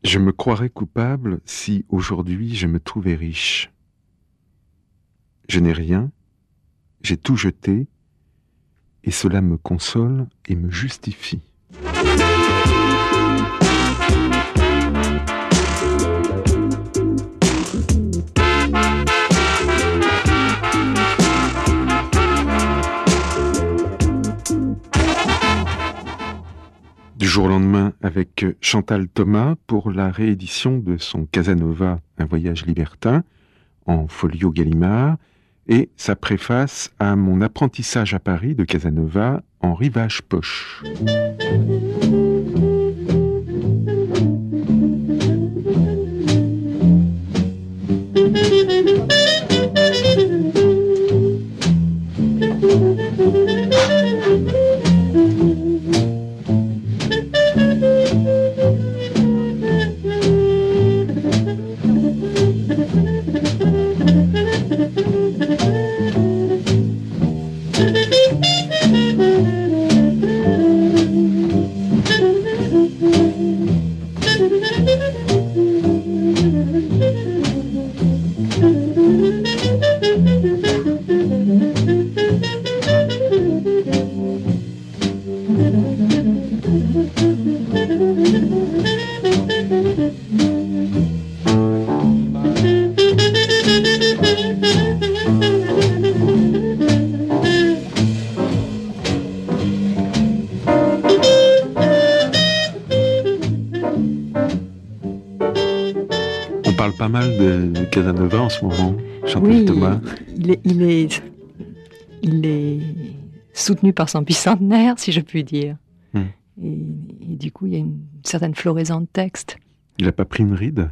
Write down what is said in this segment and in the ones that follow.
Je me croirais coupable si aujourd'hui je me trouvais riche. Je n'ai rien, j'ai tout jeté, et cela me console et me justifie. Du jour au lendemain avec Chantal Thomas pour la réédition de son Casanova, un voyage libertin, en folio Gallimard, et sa préface à Mon apprentissage à Paris de Casanova en rivage poche. Pas mal de Casanova en ce moment, Chantal Thomas. Il est soutenu par son bicentenaire, si je puis dire. Et du coup, il y a une certaine floraison de texte. Il n'a pas pris une ride?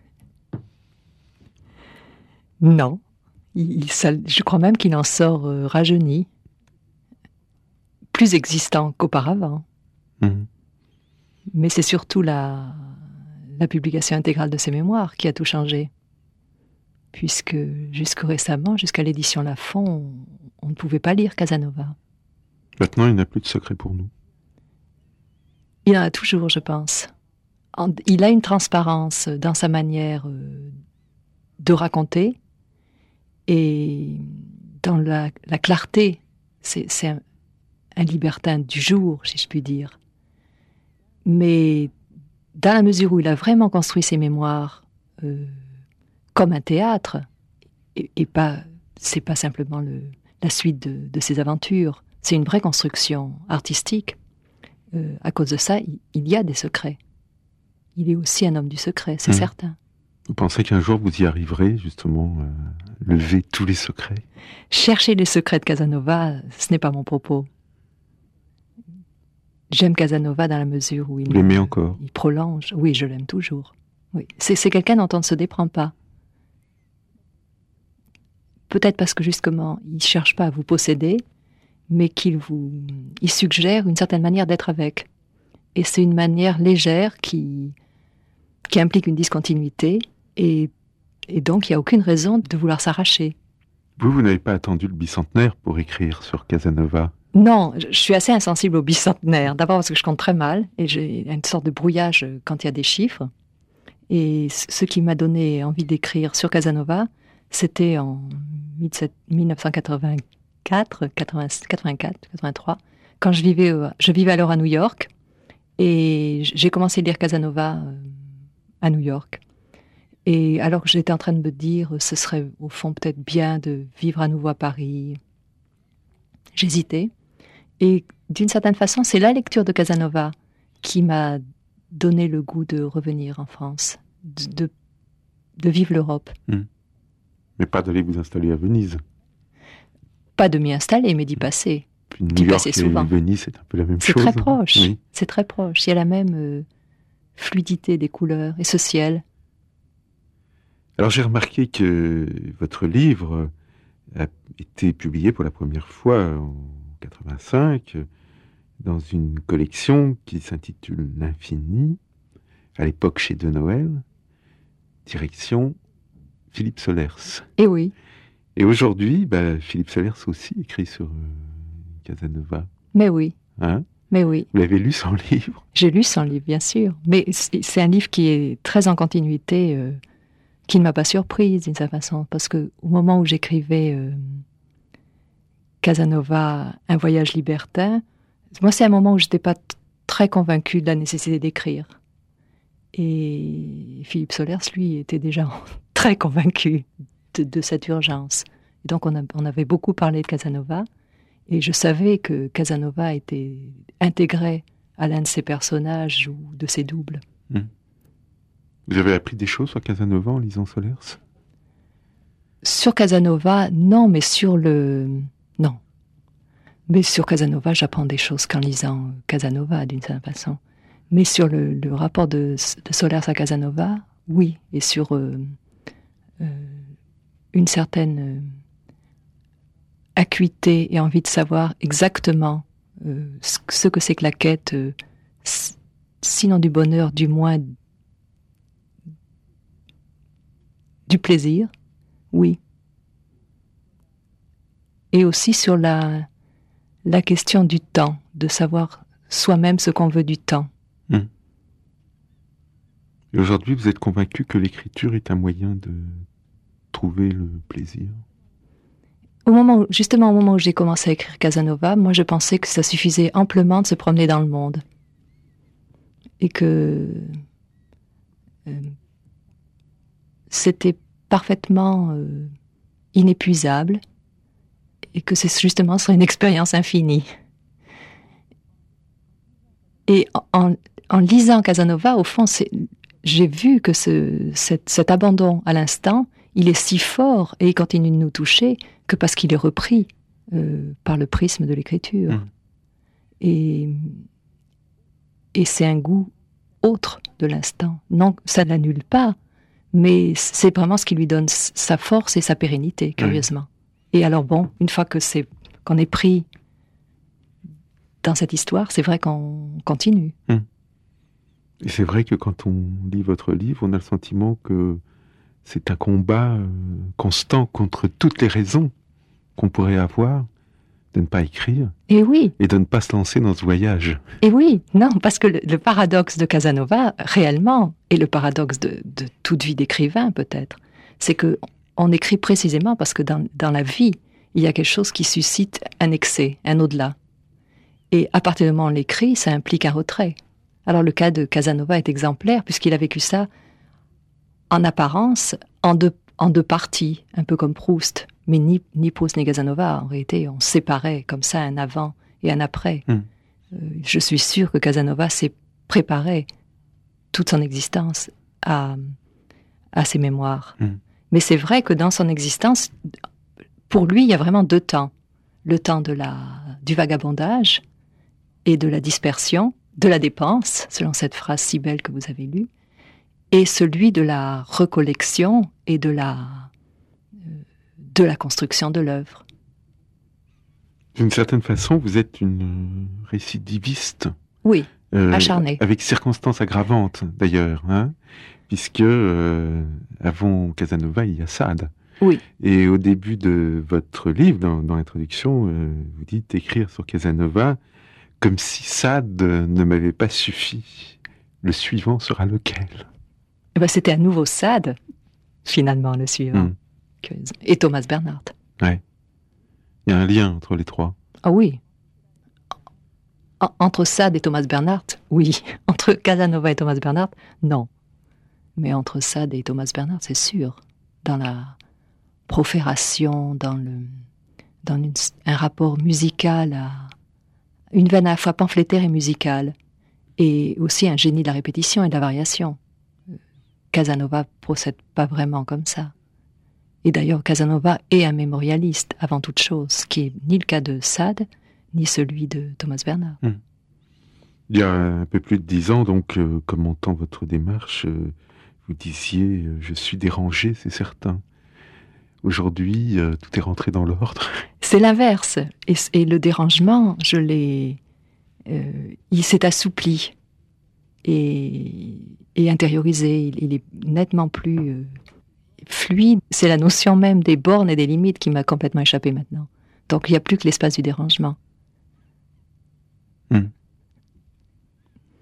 Non. Je crois même qu'il en sort rajeuni, plus existant qu'auparavant. Mais c'est surtout la publication intégrale de ses mémoires qui a tout changé. Puisque jusque récemment, jusqu'à l'édition Lafon, on ne pouvait pas lire Casanova. Maintenant, il n'a plus de secret pour nous. Il en a toujours, je pense. Il a une transparence dans sa manière de raconter et dans la clarté. C'est un libertin du jour, si je puis dire. Mais dans la mesure où il a vraiment construit ses mémoires comme un théâtre, et pas, c'est pas simplement la suite de ses aventures, c'est une vraie construction artistique. À cause de ça, il y a des secrets. Il est aussi un homme du secret, c'est certain. Vous pensez qu'un jour vous y arriverez, justement, lever tous les secrets? Chercher les secrets de Casanova, ce n'est pas mon propos. J'aime Casanova dans la mesure où Vous l'aimez encore? Il prolonge. Oui, je l'aime toujours. Oui. C'est quelqu'un dont on ne se déprend pas. Peut-être parce que justement, il ne cherche pas à vous posséder, mais il suggère une certaine manière d'être avec. Et c'est une manière légère qui implique une discontinuité, et donc il n'y a aucune raison de vouloir s'arracher. Vous n'avez pas attendu le bicentenaire pour écrire sur Casanova? Non, je suis assez insensible au bicentenaire. D'abord parce que je compte très mal et j'ai une sorte de brouillage quand il y a des chiffres. Et ce qui m'a donné envie d'écrire sur Casanova, c'était en 1984, 83, quand je vivais alors à New York et j'ai commencé à lire Casanova à New York. Et alors que j'étais en train de me dire, ce serait au fond peut-être bien de vivre à nouveau à Paris, j'hésitais. Et d'une certaine façon, c'est la lecture de Casanova qui m'a donné le goût de revenir en France, de vivre l'Europe. Mais pas d'aller vous installer à Venise. Pas de m'y installer, mais d'y passer. Puis New York et Venise, c'est un peu la même chose. C'est très proche. Oui. C'est très proche. Il y a la même fluidité des couleurs et ce ciel. Alors j'ai remarqué que votre livre a été publié pour la première fois en 85 dans une collection qui s'intitule L'Infini, à l'époque chez De Noël, direction Philippe Solers. Et oui. Et aujourd'hui, Philippe Solers aussi écrit sur Casanova. Mais oui. Hein? Mais oui. Vous l'avez lu son livre? J'ai lu son livre, bien sûr. Mais c'est un livre qui est très en continuité, qui ne m'a pas surprise d'une certaine façon. Parce qu'au moment où j'écrivais Casanova, Un voyage libertin, moi, c'est un moment où je n'étais pas très convaincue de la nécessité d'écrire. Et Philippe Solers, lui, était déjà très convaincu de cette urgence. Et donc, on avait beaucoup parlé de Casanova. Et je savais que Casanova était intégré à l'un de ses personnages ou de ses doubles. Vous avez appris des choses sur Casanova en lisant Solers? Sur Casanova, non, mais sur le... Non. Mais sur Casanova, j'apprends des choses qu'en lisant Casanova, d'une certaine façon. Mais sur le rapport de Solers à Casanova, oui. Et sur une certaine acuité et envie de savoir exactement ce que c'est que la quête, sinon du bonheur, du moins du plaisir, oui. Et aussi sur la question du temps, de savoir soi-même ce qu'on veut du temps. Et aujourd'hui, vous êtes convaincu que l'écriture est un moyen de trouver le plaisir? Justement au moment où j'ai commencé à écrire Casanova, moi je pensais que ça suffisait amplement de se promener dans le monde. Et que c'était parfaitement inépuisable. Et que ce serait une expérience infinie. Et en lisant Casanova, au fond, j'ai vu que cet abandon à l'instant, il est si fort et il continue de nous toucher que parce qu'il est repris par le prisme de l'écriture. Et c'est un goût autre de l'instant. Non, ça ne l'annule pas, mais c'est vraiment ce qui lui donne sa force et sa pérennité, curieusement. Et alors bon, une fois qu'on est pris dans cette histoire, c'est vrai qu'on continue. Et c'est vrai que quand on lit votre livre, on a le sentiment que c'est un combat constant contre toutes les raisons qu'on pourrait avoir de ne pas écrire. Et oui. Et de ne pas se lancer dans ce voyage. Et oui, non, parce que le paradoxe de Casanova, réellement, et le paradoxe de toute vie d'écrivain peut-être, c'est que on écrit précisément parce que dans la vie, il y a quelque chose qui suscite un excès, un au-delà. Et à partir du moment où on l'écrit, ça implique un retrait. Alors le cas de Casanova est exemplaire, puisqu'il a vécu ça, en apparence, en deux parties, un peu comme Proust. Mais ni Proust ni Casanova, en réalité, on séparait comme ça un avant et un après. Je suis sûre que Casanova s'est préparé toute son existence à ses mémoires. Mais c'est vrai que dans son existence, pour lui, il y a vraiment deux temps. Le temps du vagabondage et de la dispersion, de la dépense, selon cette phrase si belle que vous avez lue, et celui de la recollection et de la construction de l'œuvre. D'une certaine façon, vous êtes une récidiviste. Oui, acharnée. Avec circonstances aggravantes, d'ailleurs, puisque avant Casanova, il y a Sade. Oui. Et au début de votre livre, dans l'introduction, vous dites écrire sur Casanova comme si Sade ne m'avait pas suffi. Le suivant sera lequel? C'était un nouveau Sade, finalement, le suivant. Et Thomas Bernhardt. Ouais. Il y a un lien entre les trois. Ah oui. Entre Sade et Thomas Bernhardt, oui. Entre Casanova et Thomas Bernhardt, non. Mais entre Sade et Thomas Bernhardt, c'est sûr. Dans la profération, dans un rapport musical, une veine à la fois pamphlétaire et musicale, et aussi un génie de la répétition et de la variation. Casanova procède pas vraiment comme ça. Et d'ailleurs, Casanova est un mémorialiste, avant toute chose, ce qui est ni le cas de Sade, ni celui de Thomas Bernhardt. Il y a un peu plus de 10 ans, donc, commentant votre démarche, vous disiez « je suis dérangé, c'est certain ». Aujourd'hui, tout est rentré dans l'ordre. C'est l'inverse. Et le dérangement, il s'est assoupli et intériorisé. Il est nettement plus fluide. C'est la notion même des bornes et des limites qui m'a complètement échappé maintenant. Donc il n'y a plus que l'espace du dérangement.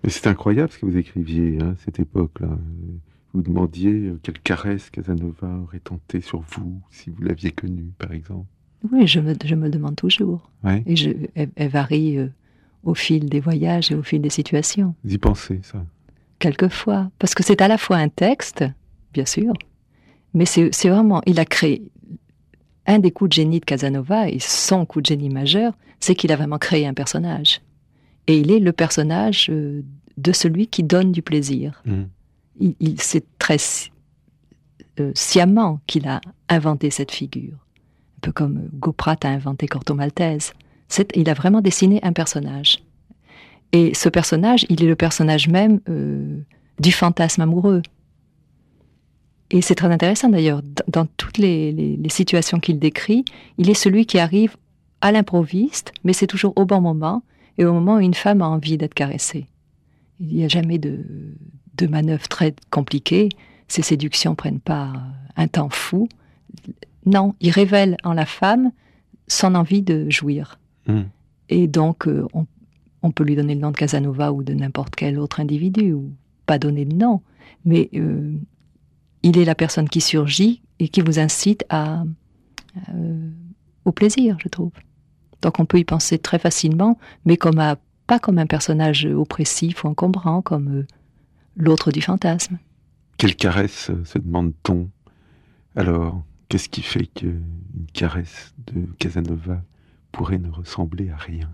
Mais c'est incroyable ce que vous écriviez à cette époque-là. Vous demandiez quelle caresse Casanova aurait tenté sur vous, si vous l'aviez connu, par exemple. Oui, je me le demande toujours. Ouais. Et elle varie au fil des voyages et au fil des situations. Vous y pensez, ça? Quelquefois. Parce que c'est à la fois un texte, bien sûr, mais c'est vraiment... Il a créé... Un des coups de génie de Casanova, et son coup de génie majeur, c'est qu'il a vraiment créé un personnage. Et il est le personnage de celui qui donne du plaisir. C'est très sciemment qu'il a inventé cette figure. Un peu comme Gauprat a inventé Corto Maltese. Il a vraiment dessiné un personnage. Et ce personnage, il est le personnage même du fantasme amoureux. Et c'est très intéressant d'ailleurs, dans toutes les situations qu'il décrit, il est celui qui arrive à l'improviste, mais c'est toujours au bon moment, et au moment où une femme a envie d'être caressée. Il n'y a jamais de manœuvre très compliquée, ces séductions ne prennent pas un temps fou. Non, il révèle en la femme son envie de jouir. Et donc, on peut lui donner le nom de Casanova ou de n'importe quel autre individu, ou pas donner de nom, mais il est la personne qui surgit et qui vous incite au plaisir, je trouve. Donc on peut y penser très facilement, mais pas comme un personnage oppressif ou encombrant, comme l'autre du fantasme. Quelle caresse se demande-t-on? Alors, qu'est-ce qui fait qu'une caresse de Casanova pourrait ne ressembler à rien?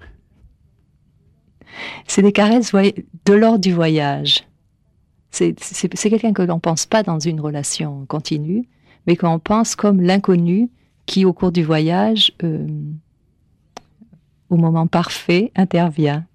C'est des caresses de l'ordre du voyage. C'est quelqu'un que l'on ne pense pas dans une relation continue, mais qu'on pense comme l'inconnu qui, au cours du voyage, au moment parfait, intervient.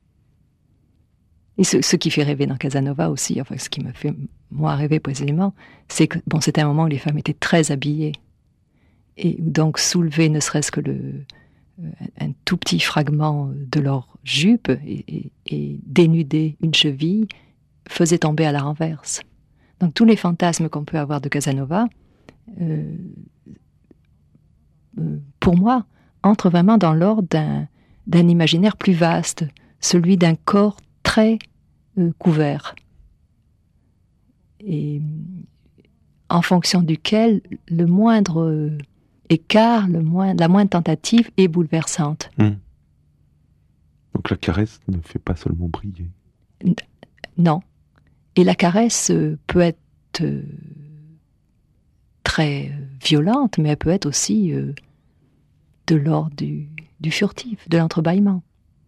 Et ce qui fait rêver dans Casanova aussi, enfin ce qui me fait moi rêver précisément, c'est que c'était un moment où les femmes étaient très habillées. Et donc soulever ne serait-ce que un tout petit fragment de leur jupe et dénuder une cheville faisait tomber à la renverse. Donc tous les fantasmes qu'on peut avoir de Casanova, pour moi, entrent vraiment dans l'ordre d'un imaginaire plus vaste, celui d'un corps très couvert. Et en fonction duquel le moindre écart, la moindre tentative est bouleversante. Donc la caresse ne fait pas seulement briller. Non. Et la caresse peut être très violente, mais elle peut être aussi de l'ordre du furtif, de l'entrebâillement.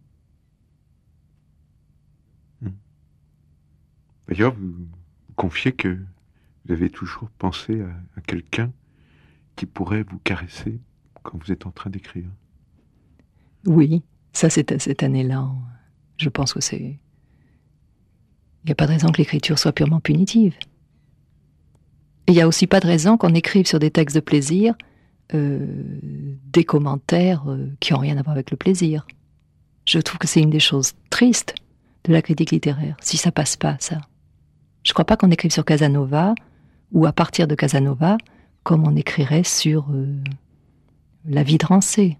D'ailleurs, vous confiez que vous avez toujours pensé à quelqu'un qui pourrait vous caresser quand vous êtes en train d'écrire. Oui, ça c'est un élan. Je pense que c'est... Il n'y a pas de raison que l'écriture soit purement punitive. Et il n'y a aussi pas de raison qu'on écrive sur des textes de plaisir des commentaires qui n'ont rien à voir avec le plaisir. Je trouve que c'est une des choses tristes de la critique littéraire, si ça passe pas, ça. Je ne crois pas qu'on écrive sur Casanova, ou à partir de Casanova, comme on écrirait sur la vie de Rancé.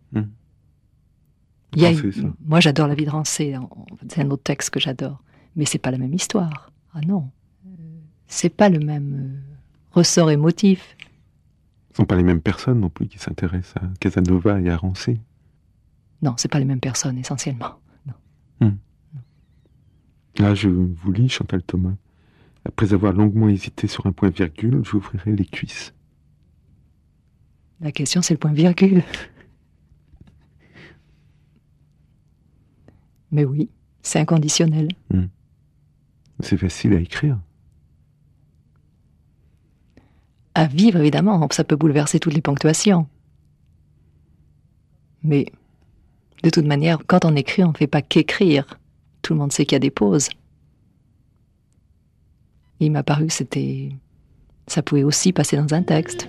Moi j'adore la vie de Rancé, c'est un autre texte que j'adore. Mais c'est pas la même histoire. Ah non. C'est pas le même ressort émotif. Ce ne sont pas les mêmes personnes non plus qui s'intéressent à Casanova et à Rancé. Non, c'est pas les mêmes personnes essentiellement. Non. Là, je vous lis Chantal Thomas. Après avoir longuement hésité sur un point-virgule, j'ouvrirai les cuisses. La question, c'est le point-virgule. Mais oui, c'est inconditionnel. C'est facile à écrire. À vivre, évidemment, ça peut bouleverser toutes les ponctuations. Mais, de toute manière, quand on écrit, on ne fait pas qu'écrire. Tout le monde sait qu'il y a des pauses. Et il m'a paru que ça pouvait aussi passer dans un texte.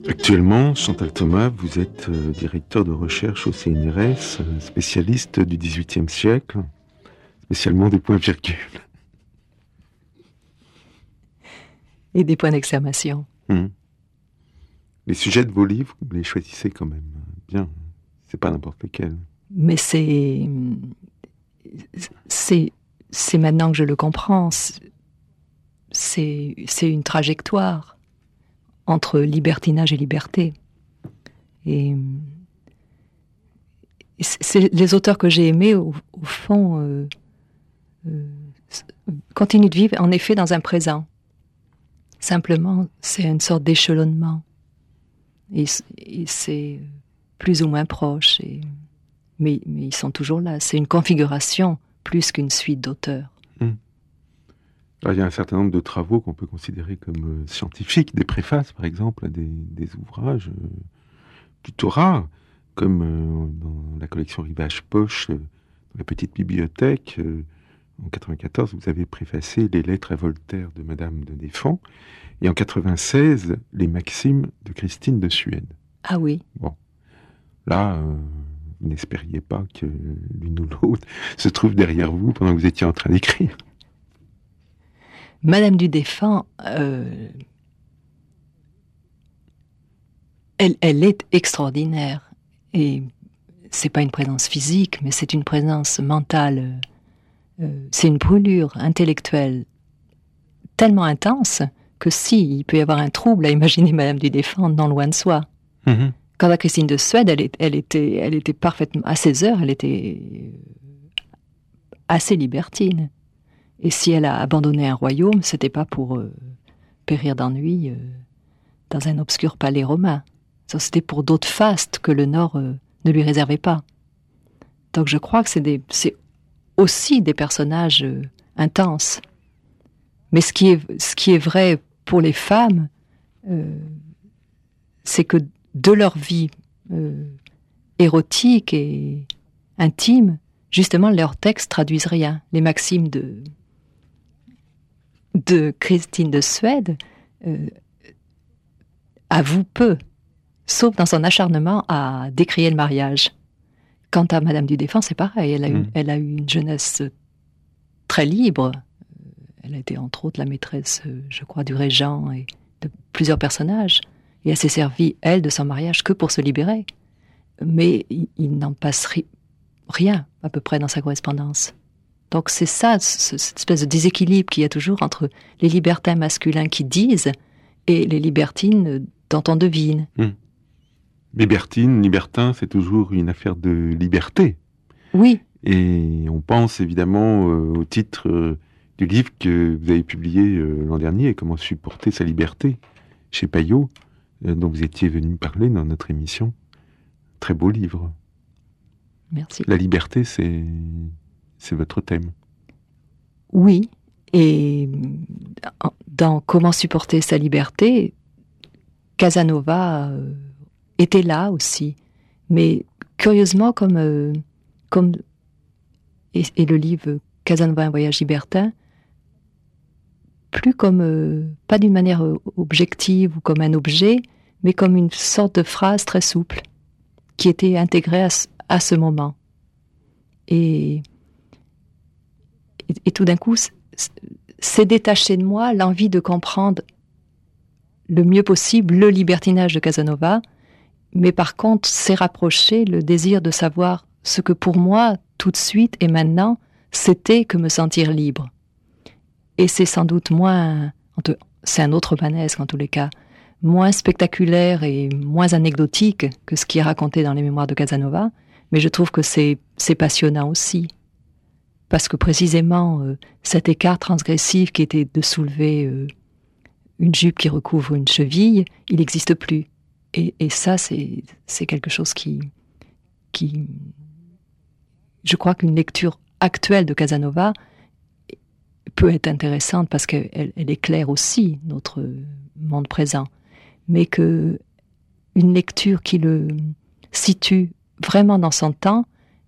Actuellement, Chantal Thomas, vous êtes directeur de recherche au CNRS, spécialiste du XVIIIe siècle, spécialement des points-virgules. Et des points d'exclamation. Les sujets de vos livres, vous les choisissez quand même bien. C'est pas n'importe lesquels. Mais c'est maintenant que je le comprends. C'est une trajectoire entre libertinage et liberté. Et c'est les auteurs que j'ai aimés, au fond, continuent de vivre, en effet, dans un présent. Simplement, c'est une sorte d'échelonnement. Et c'est plus ou moins proche. Mais ils sont toujours là. C'est une configuration plus qu'une suite d'auteurs. Alors, il y a un certain nombre de travaux qu'on peut considérer comme scientifiques, des préfaces par exemple, à des ouvrages plutôt rares, comme dans la collection Rivage Poche, dans la petite bibliothèque, en 1994, vous avez préfacé les lettres à Voltaire de Madame de Desfond, et en 1996, les Maximes de Christine de Suède. Ah oui. Bon, là, vous n'espériez pas que l'une ou l'autre se trouve derrière vous pendant que vous étiez en train d'écrire. Madame du Défend, elle est extraordinaire. Et c'est pas une présence physique, mais c'est une présence mentale. C'est une brûlure intellectuelle tellement intense que il peut y avoir un trouble à imaginer Madame du Défend, non loin de soi. Quant à Christine de Suède, elle était parfaitement, à ses heures, elle était assez libertine. Et si elle a abandonné un royaume, c'était pas pour périr d'ennui dans un obscur palais romain. Ça, c'était pour d'autres fastes que le Nord ne lui réservait pas. Donc je crois que c'est aussi des personnages intenses. Mais ce qui est vrai pour les femmes, c'est que de leur vie érotique et intime, justement, leurs textes traduisent rien. Les maximes de Christine de Suède avouent peu, sauf dans son acharnement à décrier le mariage. Quant à Madame du Défend, c'est pareil. Elle a eu une jeunesse très libre. Elle a été entre autres la maîtresse, je crois, du régent et de plusieurs personnages. Et elle s'est servie, elle, de son mariage que pour se libérer. Mais il n'en passe rien, à peu près, dans sa correspondance. Donc c'est ça, cette espèce de déséquilibre qu'il y a toujours entre les libertins masculins qui disent et les libertines dont on devine. Libertine, libertin, c'est toujours une affaire de liberté. Oui. Et on pense évidemment au titre du livre que vous avez publié l'an dernier, Comment supporter sa liberté, chez Payot, dont vous étiez venu parler dans notre émission. Très beau livre. Merci. La liberté, c'est votre thème. Oui, et dans Comment supporter sa liberté, Casanova était là aussi. Mais curieusement, comme et le livre Casanova, un voyage libertin, plus comme, pas d'une manière objective ou comme un objet, mais comme une sorte de phrase très souple, qui était intégrée à ce moment. Et tout d'un coup, c'est détaché de moi l'envie de comprendre le mieux possible le libertinage de Casanova, mais par contre, c'est rapproché le désir de savoir ce que pour moi, tout de suite et maintenant, c'était que me sentir libre. Et c'est sans doute moins, c'est un autre romanesque en tous les cas, moins spectaculaire et moins anecdotique que ce qui est raconté dans les mémoires de Casanova, mais je trouve que c'est passionnant aussi. Parce que précisément, cet écart transgressif qui était de soulever une jupe qui recouvre une cheville, il n'existe plus. Et ça, c'est quelque chose qui... Je crois qu'une lecture actuelle de Casanova peut être intéressante parce qu'elle éclaire aussi notre monde présent. Mais qu'une lecture qui le situe vraiment dans son temps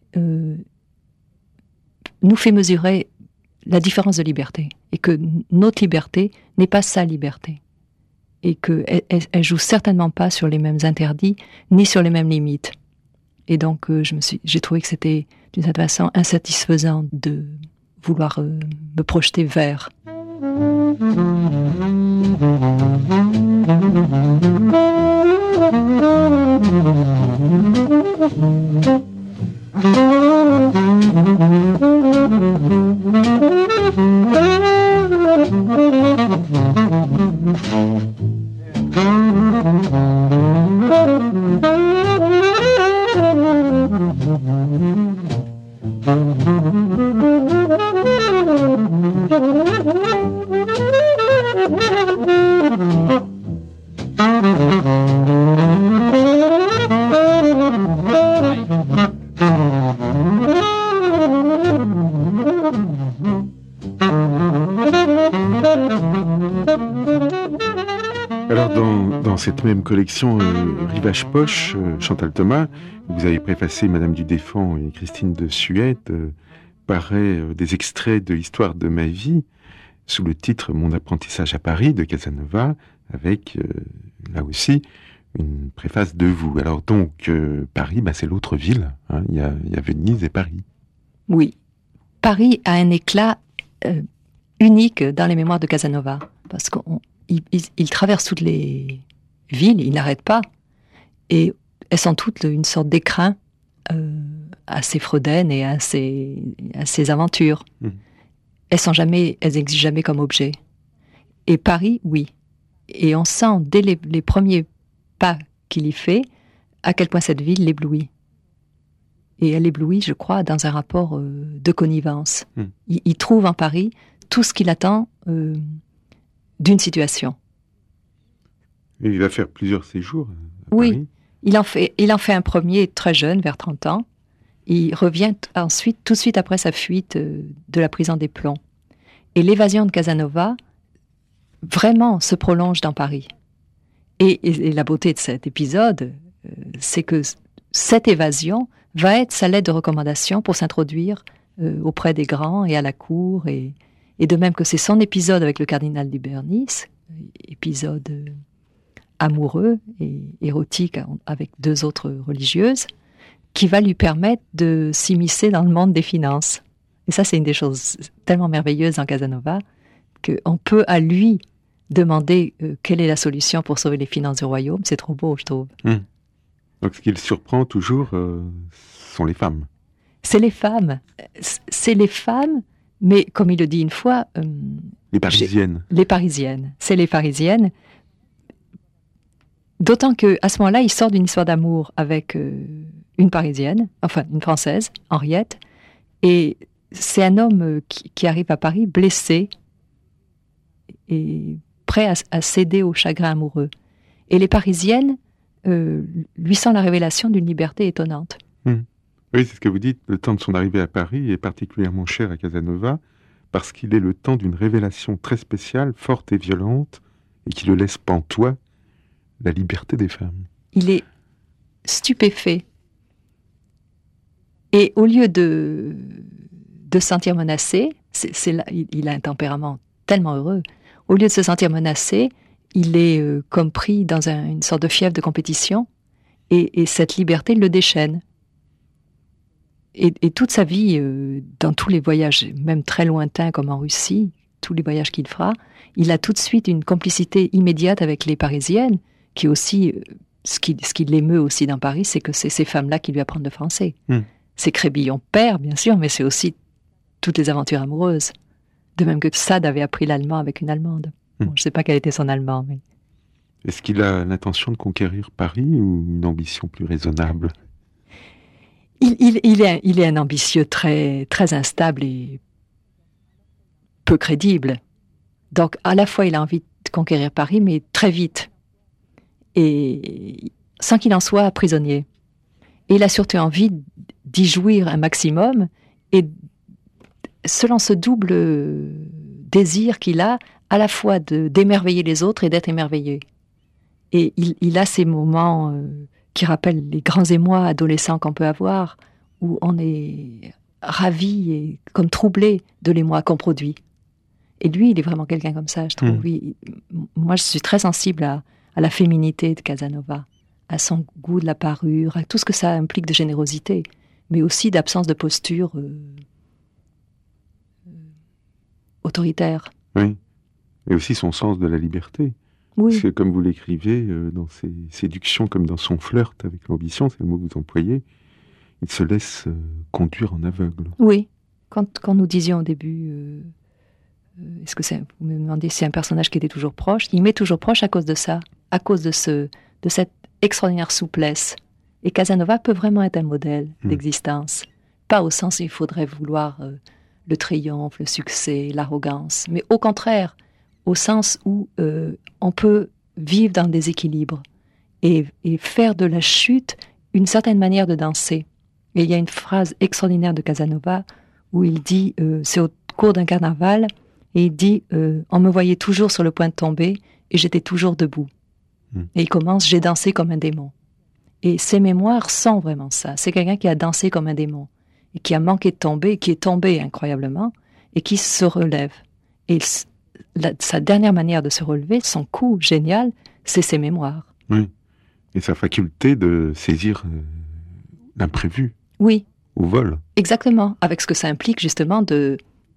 nous fait mesurer la différence de liberté et que notre liberté n'est pas sa liberté. et qu'elle elle joue certainement pas sur les mêmes interdits, ni sur les mêmes limites. Et donc, j'ai trouvé que c'était, d'une certaine façon, insatisfaisant de vouloir me projeter vers. Alors, dans cette même collection Rivage Poche, Chantal Thomas, vous avez préfacé Madame du Défend et Christine de Suette, paraît des extraits de l'histoire de ma vie, sous le titre Mon apprentissage à Paris de Casanova, avec, là aussi, une préface de vous. Alors donc, Paris, c'est l'autre ville, hein. Il y a Venise et Paris. Oui. Paris a un éclat unique dans les mémoires de Casanova, parce qu'il traverse toutes les villes, il n'arrête pas, et elles sont toutes une sorte d'écrin à ses Freuden et à ses aventures. Elles n'existent jamais comme objet. Et Paris, oui. Et on sent dès les premiers pas qu'il y fait à quel point cette ville l'éblouit. Et elle éblouit, je crois, dans un rapport de connivence. Il trouve en Paris tout ce qu'il attend d'une situation. Et il va faire plusieurs séjours à oui, Paris. Il en fait un premier très jeune, vers 30 ans. Il revient ensuite, tout de suite après sa fuite de la prison des Plombs. Et l'évasion de Casanova, vraiment, se prolonge dans Paris. Et la beauté de cet épisode, c'est que cette évasion va être sa lettre de recommandation pour s'introduire auprès des grands et à la cour. Et de même que c'est son épisode avec le cardinal du Bernis, épisode amoureux et érotique avec 2 autres religieuses, qui va lui permettre de s'immiscer dans le monde des finances. Et ça, c'est une des choses tellement merveilleuses en Casanova, qu'on peut à lui demander quelle est la solution pour sauver les finances du royaume. C'est trop beau, je trouve. Donc ce qui le surprend toujours, sont les femmes. C'est les femmes. C'est les femmes, mais comme il le dit une fois... les Parisiennes. Les Parisiennes. C'est les Parisiennes. D'autant qu'à ce moment-là, il sort d'une histoire d'amour avec une Parisienne, enfin une Française, Henriette, et c'est un homme qui arrive à Paris blessé et prêt à céder au chagrin amoureux. Et les Parisiennes lui sont la révélation d'une liberté étonnante. Oui, c'est ce que vous dites, le temps de son arrivée à Paris est particulièrement cher à Casanova, parce qu'il est le temps d'une révélation très spéciale, forte et violente, et qui le laisse pantois, la liberté des femmes. Il est stupéfait. Et au lieu de se sentir menacé, il a un tempérament tellement heureux, au lieu de se sentir menacé, il est comme pris dans une sorte de fièvre de compétition, et cette liberté le déchaîne. Et toute sa vie, dans tous les voyages, même très lointains comme en Russie, tous les voyages qu'il fera, il a tout de suite une complicité immédiate avec les Parisiennes, qui aussi, ce qui l'émeut aussi dans Paris, c'est que c'est ces femmes-là qui lui apprennent le français. C'est Crébillon père, bien sûr, mais c'est aussi toutes les aventures amoureuses. De même que Sade avait appris l'allemand avec une Allemande. Bon, je ne sais pas quel était son allemand, mais... Est-ce qu'il a l'intention de conquérir Paris ou une ambition plus raisonnable ? Il est un ambitieux très, très instable et peu crédible. Donc, à la fois, il a envie de conquérir Paris, mais très vite. Et sans qu'il en soit prisonnier. Et il a surtout envie d'y jouir un maximum, et selon ce double désir qu'il a, à la fois d'émerveiller les autres et d'être émerveillé. Et il a ces moments qui rappellent les grands émois adolescents qu'on peut avoir, où on est ravi et comme troublé de l'émoi qu'on produit. Et lui, il est vraiment quelqu'un comme ça, je trouve. Moi, je suis très sensible à la féminité de Casanova, à son goût de la parure, à tout ce que ça implique de générosité, mais aussi d'absence de posture autoritaire. Oui, et aussi son sens de la liberté. Oui. Parce que comme vous l'écrivez, dans ses séductions comme dans son flirt avec l'ambition, c'est le mot que vous employez, il se laisse conduire en aveugle. Oui, quand nous disions au début, est-ce que vous me demandez si c'est un personnage qui était toujours proche, il m'est toujours proche à cause de ça, à cause de cette extraordinaire souplesse. Et Casanova peut vraiment être un modèle d'existence. Pas au sens où il faudrait vouloir le triomphe, le succès, l'arrogance, mais au contraire, au sens où on peut vivre dans le déséquilibre et faire de la chute une certaine manière de danser. Et il y a une phrase extraordinaire de Casanova où il dit, c'est au cours d'un carnaval, et il dit, on me voyait toujours sur le point de tomber et j'étais toujours debout. Et il commence, j'ai dansé comme un démon. Et ses mémoires sont vraiment ça. C'est quelqu'un qui a dansé comme un démon et qui a manqué de tomber, qui est tombé incroyablement et qui se relève. Et sa dernière manière de se relever, son coup génial, c'est ses mémoires. Oui, et sa faculté de saisir l'imprévu. Oui. Au vol. Exactement, avec ce que ça implique justement de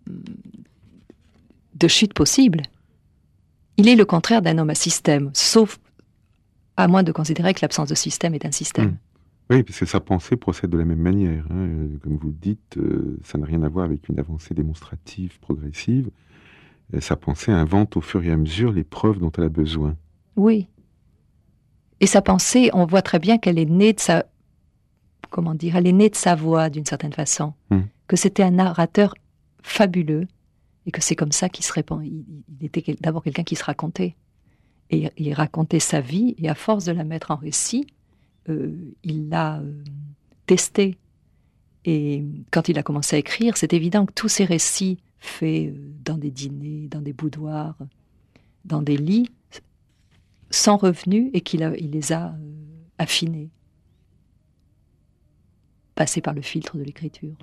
chute possible. Il est le contraire d'un homme à système, sauf à moins de considérer que l'absence de système est un système. Oui, parce que sa pensée procède de la même manière. Comme vous le dites, ça n'a rien à voir avec une avancée démonstrative, progressive. Sa pensée invente au fur et à mesure les preuves dont elle a besoin. Oui. Et sa pensée, on voit très bien qu'elle est née de sa... Comment dire, elle est née de sa voix, d'une certaine façon. Que c'était un narrateur fabuleux, et que c'est comme ça qu'il se répand. Il était d'abord quelqu'un qui se racontait. Et il racontait sa vie, et à force de la mettre en récit, il l'a testée. Et quand il a commencé à écrire, c'est évident que tous ces récits faits dans des dîners, dans des boudoirs, dans des lits, sont revenus et il les a affinés. Passé par le filtre de l'écriture.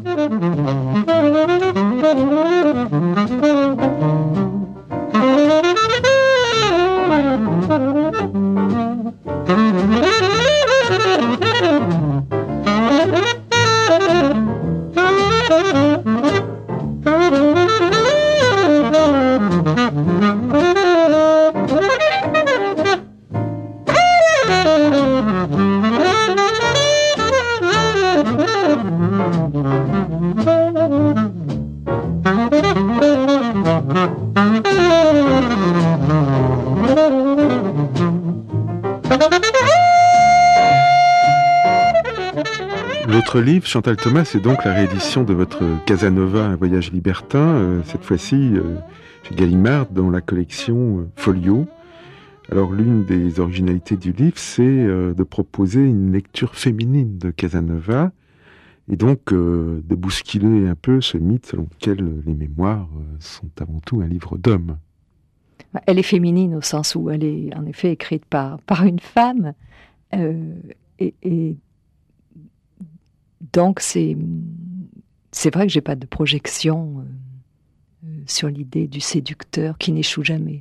Votre livre, Chantal Thomas, c'est donc la réédition de votre Casanova, un voyage libertin, cette fois-ci chez Gallimard, dans la collection Folio. Alors l'une des originalités du livre, c'est de proposer une lecture féminine de Casanova, et donc de bousculer un peu ce mythe selon lequel les mémoires sont avant tout un livre d'hommes. Elle est féminine au sens où elle est en effet écrite par une femme, et donc c'est vrai que j'ai pas de projection sur l'idée du séducteur qui n'échoue jamais.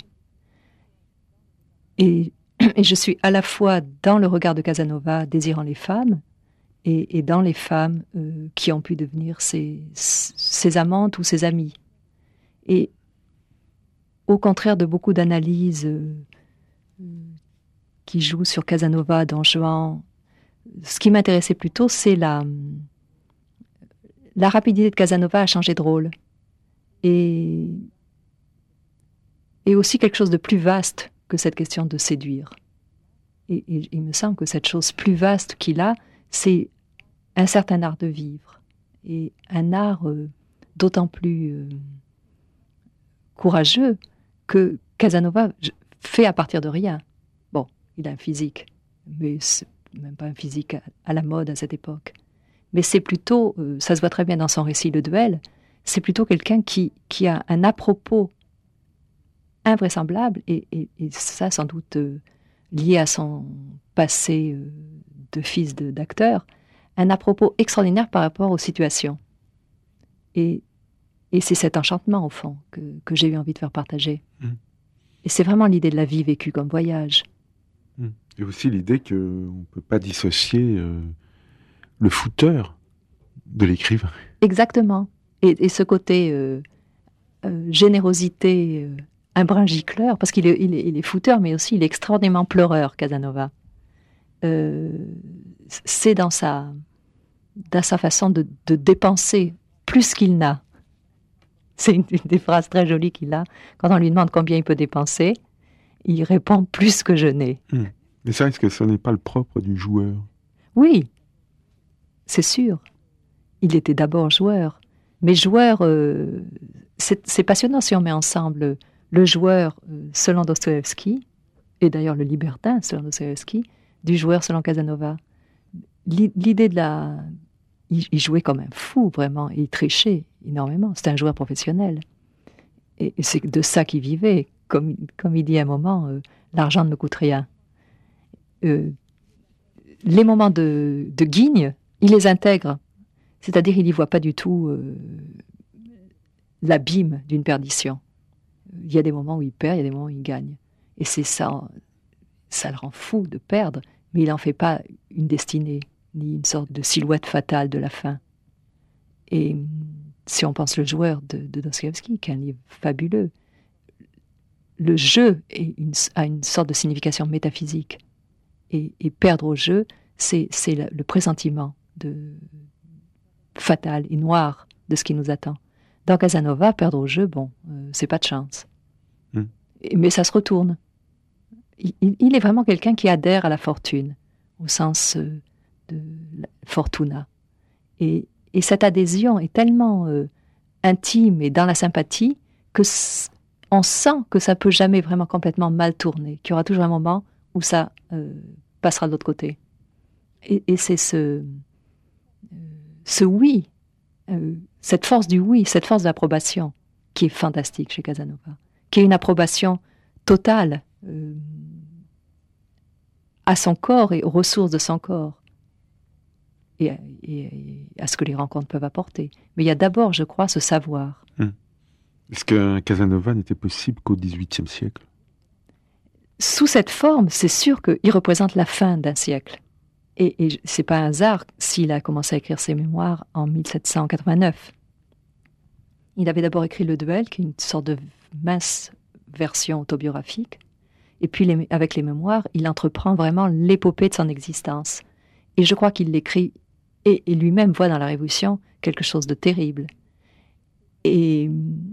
Et je suis à la fois dans le regard de Casanova désirant les femmes et dans les femmes qui ont pu devenir ses amantes ou ses amies. Et au contraire de beaucoup d'analyses qui jouent sur Casanova, Don Juan, ce qui m'intéressait plutôt, c'est la rapidité de Casanova à changer de rôle. Et aussi quelque chose de plus vaste que cette question de séduire. Et il me semble que cette chose plus vaste qu'il a, c'est un certain art de vivre. Et un art d'autant plus courageux que Casanova fait à partir de rien. Bon, il a un physique, mais c'est même pas un physique à la mode à cette époque. Mais c'est plutôt, ça se voit très bien dans son récit Le Duel, c'est plutôt quelqu'un qui a un à-propos invraisemblable, et ça sans doute lié à son passé de fils d'acteur, un à-propos extraordinaire par rapport aux situations. Et Et c'est cet enchantement, au fond, que j'ai eu envie de faire partager. Mm. Et c'est vraiment l'idée de la vie vécue comme voyage. Et aussi l'idée qu'on ne peut pas dissocier le footeur de l'écrivain. Exactement. Et ce côté générosité, un brin gicleur, parce qu'il est footeur, mais aussi il est extraordinairement pleureur, Casanova. C'est dans sa façon de dépenser plus qu'il n'a. C'est une des phrases très jolies qu'il a. Quand on lui demande combien il peut dépenser, il répond « plus que je n'ai ». Mais ça, est-ce que ce n'est pas le propre du joueur? Oui, c'est sûr. Il était d'abord joueur. Mais joueur, c'est passionnant si on met ensemble le joueur selon Dostoïevski, et d'ailleurs le libertin selon Dostoïevski, du joueur selon Casanova. L'idée de la... Il jouait comme un fou, vraiment. Il trichait énormément. C'était un joueur professionnel. Et c'est de ça qu'il vivait. Comme il dit à un moment, l'argent ne me coûte rien. Les moments de guigne, il les intègre. C'est-à-dire, il n'y voit pas du tout l'abîme d'une perdition. Il y a des moments où il perd, il y a des moments où il gagne. Et c'est ça, ça le rend fou de perdre, mais il n'en fait pas une destinée, ni une sorte de silhouette fatale de la fin. Et si on pense le joueur de Dostoïevski, qui est un livre fabuleux, le jeu a une sorte de signification métaphysique. Et perdre au jeu, c'est le pressentiment fatal et noir de ce qui nous attend. Dans Casanova, perdre au jeu, c'est pas de chance. Mais ça se retourne. Il est vraiment quelqu'un qui adhère à la fortune, au sens de fortuna. Et cette adhésion est tellement intime et dans la sympathie que on sent que ça peut jamais vraiment complètement mal tourner, qu'il y aura toujours un moment où ça passera de l'autre côté. Et c'est ce oui, cette force du oui, cette force d'approbation qui est fantastique chez Casanova, qui est une approbation totale à son corps et aux ressources de son corps et à ce que les rencontres peuvent apporter. Mais il y a d'abord, je crois, ce savoir. Est-ce que Casanova n'était possible qu'au XVIIIe siècle? Sous cette forme, c'est sûr qu'il représente la fin d'un siècle. Et c'est pas un hasard s'il a commencé à écrire ses mémoires en 1789. Il avait d'abord écrit Le Duel, qui est une sorte de mince version autobiographique. Et puis, avec les mémoires, il entreprend vraiment l'épopée de son existence. Et je crois qu'il l'écrit, et lui-même voit dans la Révolution quelque chose de terrible. Et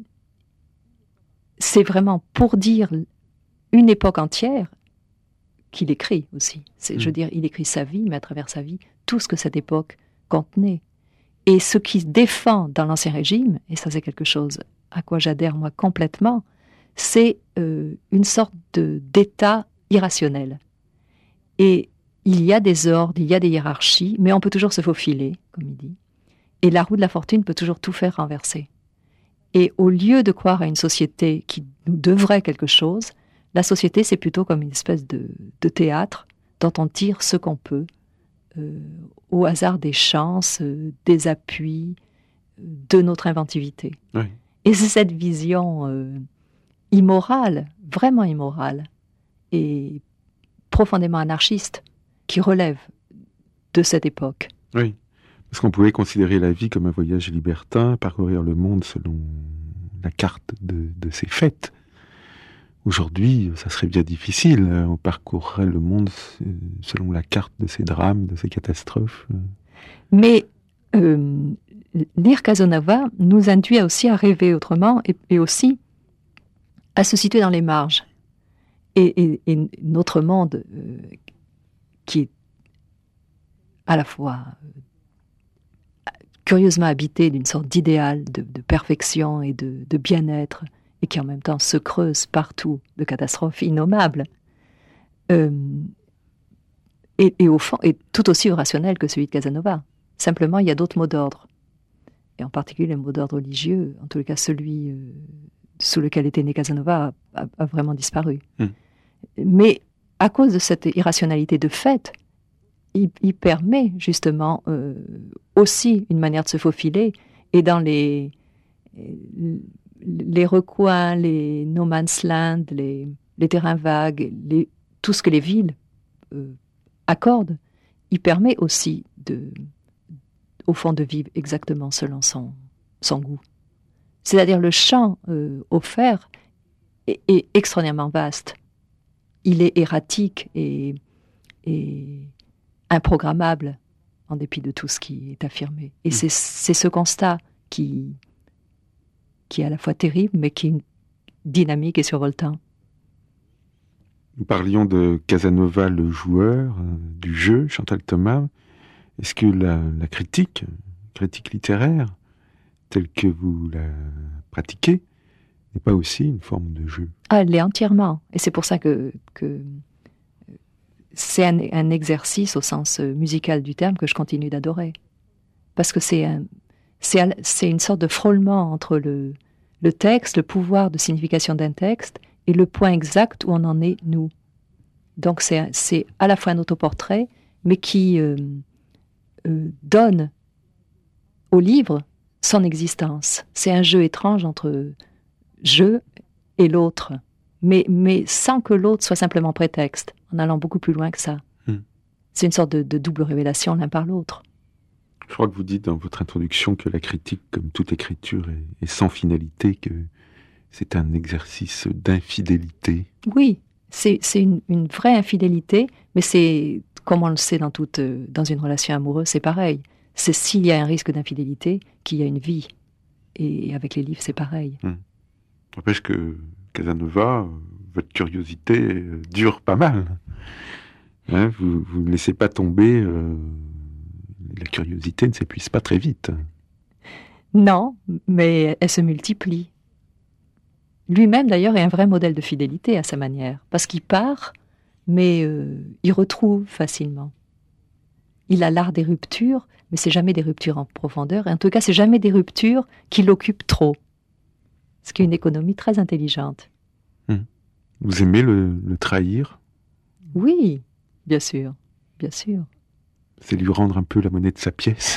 c'est vraiment pour dire une époque entière qu'il écrit aussi. Je veux dire, il écrit sa vie, mais à travers sa vie, tout ce que cette époque contenait. Et ce qui défend dans l'Ancien Régime, et ça c'est quelque chose à quoi j'adhère moi complètement, c'est une sorte d'état irrationnel. Et il y a des ordres, il y a des hiérarchies, mais on peut toujours se faufiler, comme il dit. Et la roue de la fortune peut toujours tout faire renverser. Et au lieu de croire à une société qui nous devrait quelque chose, la société, c'est plutôt comme une espèce de théâtre dont on tire ce qu'on peut, au hasard des chances, des appuis, de notre inventivité. Oui. Et c'est cette vision immorale, vraiment immorale, et profondément anarchiste, qui relève de cette époque. Oui, parce qu'on pouvait considérer la vie comme un voyage libertin, parcourir le monde selon la carte de ses fêtes. Aujourd'hui, ça serait bien difficile. On parcourrait le monde selon la carte de ses drames, de ses catastrophes. Mais lire Casanova nous induit aussi à rêver autrement et aussi à se situer dans les marges. Et notre monde, qui est à la fois curieusement habité d'une sorte d'idéal, de perfection et de bien-être, et qui en même temps se creuse partout de catastrophes innommables, et au fond est tout aussi irrationnel que celui de Casanova. Simplement, il y a d'autres mots d'ordre, et en particulier les mots d'ordre religieux, en tout cas celui sous lequel était né Casanova a vraiment disparu. Mais à cause de cette irrationalité de fait, il permet justement aussi une manière de se faufiler, et dans les les recoins, les no man's land, les terrains vagues, tout ce que les villes accordent, il permet aussi au fond de vivre exactement selon son goût. C'est-à-dire le champ offert est extraordinairement vaste. Il est erratique et improgrammable en dépit de tout ce qui est affirmé. Et c'est ce constat qui est à la fois terrible, mais qui est dynamique et survoltant. Nous parlions de Casanova, le joueur, du jeu, Chantal Thomas. Est-ce que la critique littéraire, telle que vous la pratiquez, n'est pas aussi une forme de jeu? Ah, elle l'est entièrement. Et c'est pour ça que c'est un exercice au sens musical du terme que je continue d'adorer. Parce que c'est une sorte de frôlement entre le texte, le pouvoir de signification d'un texte, et le point exact où on en est, nous. Donc c'est à la fois un autoportrait, mais qui donne au livre son existence. C'est un jeu étrange entre je et l'autre, mais sans que l'autre soit simplement prétexte, en allant beaucoup plus loin que ça. C'est une sorte de double révélation l'un par l'autre. Je crois que vous dites dans votre introduction que la critique, comme toute écriture, est sans finalité, que c'est un exercice d'infidélité. Oui, c'est une vraie infidélité, mais c'est, comme on le sait dans une relation amoureuse, c'est pareil. C'est s'il y a un risque d'infidélité qu'il y a une vie. Et avec les livres, c'est pareil. N'empêche que Casanova, votre curiosité dure pas mal. Hein, vous ne laissez pas tomber... la curiosité ne s'épuise pas très vite. Non, mais elle se multiplie. Lui-même, d'ailleurs, est un vrai modèle de fidélité à sa manière, parce qu'il part, mais il retrouve facilement. Il a l'art des ruptures, mais c'est jamais des ruptures en profondeur, et en tout cas, c'est jamais des ruptures qui l'occupent trop. Ce qui est une économie très intelligente. Vous aimez le trahir? Oui, bien sûr, bien sûr. C'est lui rendre un peu la monnaie de sa pièce.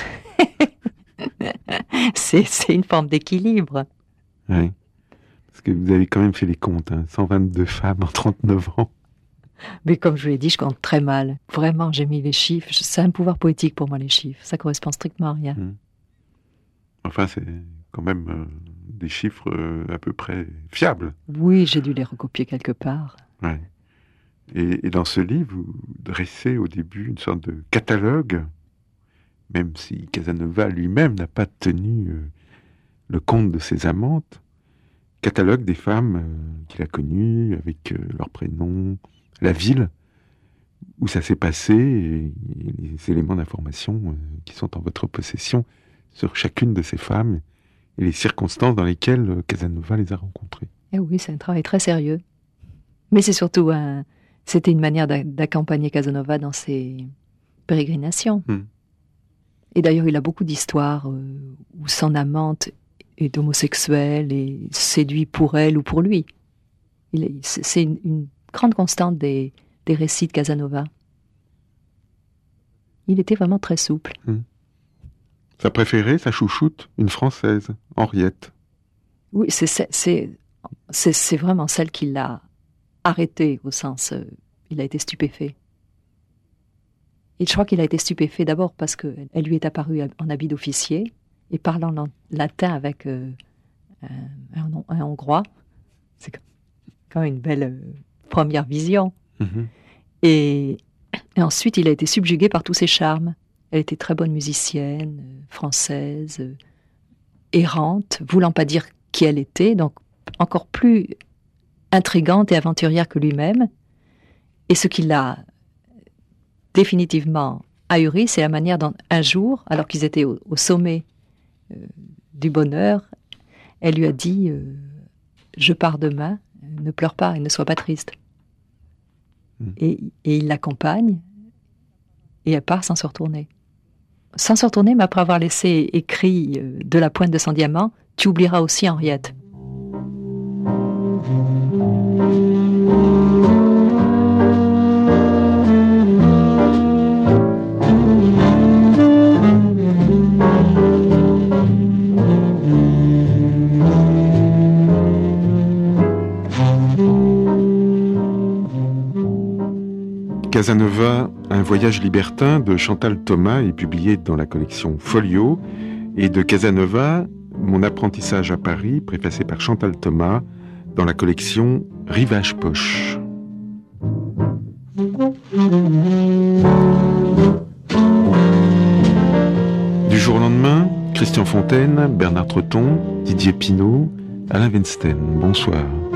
C'est une forme d'équilibre. Oui. Parce que vous avez quand même fait les comptes, 122 femmes en 39 ans. Mais comme je vous l'ai dit, je compte très mal. Vraiment, j'ai mis les chiffres. C'est un pouvoir poétique pour moi, les chiffres. Ça correspond strictement à rien. Enfin, c'est quand même des chiffres à peu près fiables. Oui, j'ai dû les recopier quelque part. Ouais. Et dans ce livre, vous dressez au début une sorte de catalogue, même si Casanova lui-même n'a pas tenu le compte de ses amantes, catalogue des femmes qu'il a connues, avec leurs prénoms, la ville où ça s'est passé, et les éléments d'information qui sont en votre possession sur chacune de ces femmes, et les circonstances dans lesquelles Casanova les a rencontrées. Et oui, c'est un travail très sérieux. Mais c'est surtout c'était une manière d'accompagner Casanova dans ses pérégrinations. Et d'ailleurs, il a beaucoup d'histoires où son amante est homosexuelle et séduit pour elle ou pour lui. C'est une grande constante des récits de Casanova. Il était vraiment très souple. Sa préférée, sa chouchoute, une Française, Henriette. Oui, c'est vraiment celle qui l'a arrêté, au sens... il a été stupéfait. Et je crois qu'il a été stupéfait d'abord parce qu'elle lui est apparue en habit d'officier et parlant latin avec un Hongrois. C'est quand même une belle première vision. Et ensuite, il a été subjugué par tous ses charmes. Elle était très bonne musicienne, française, errante, voulant pas dire qui elle était, donc encore plus intrigante et aventurière que lui-même. Et ce qui l'a définitivement ahuri, c'est la manière dont un jour, alors qu'ils étaient au sommet du bonheur, elle lui a dit « Je pars demain, ne pleure pas et ne sois pas triste ». Et il l'accompagne et elle part sans se retourner. Sans se retourner, mais après avoir laissé écrit de la pointe de son diamant « Tu oublieras aussi Henriette ». Casanova, un voyage libertin de Chantal Thomas est publié dans la collection Folio, et de Casanova, Mon apprentissage à Paris, préfacé par Chantal Thomas, dans la collection Rivage Poche. Du jour au lendemain, Christian Fontaine, Bernard Treton, Didier Pinault, Alain Weinstein. Bonsoir.